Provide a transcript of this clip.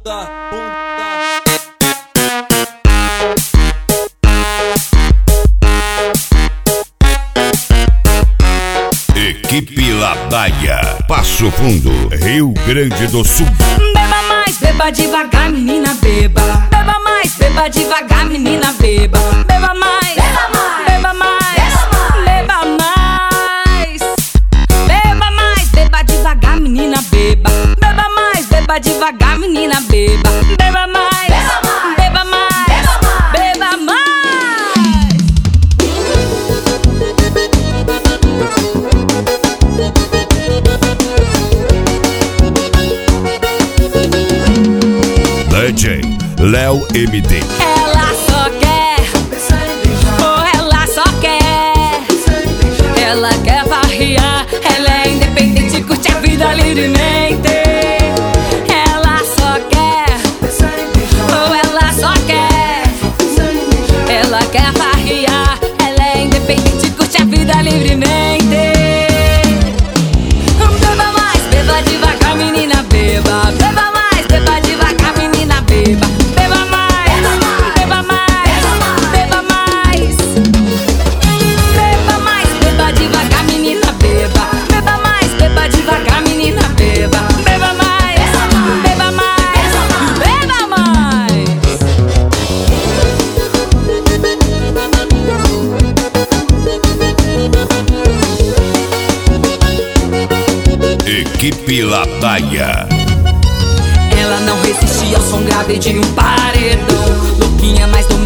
Equipe Ladaia, Passo Fundo, Rio Grande do Sul. Beba mais, beba devagar, menina, beba. Beba mais, beba devagar, menina, beba. Beba mais, beba mais, beba mais. Beba mais, beba devagar, menina, beba. Beba mais, beba devagar, menina, beba. Beba mais, beba mais, beba mais. DJ Léo MD. Ela só quer, oh, ela só quer. Ela quer farrear, ela é independente, curte a vida livremente. Ela só quer, oh, ela só quer. Ela quer farrear, ela é independente, curte a vida livremente. Beba mais, beba devagar, menina, beba. Beba mais, beba devagar, menina, beba. Beba mais, beba mais, beba mais. Beba mais, beba devagar, menina, beba. Beba mais, beba devagar, menina, beba. Beba mais, beba mais, beba mais. Equipe Ladaia. Ela não resiste ao som grave de um paredão. Louquinha, mas não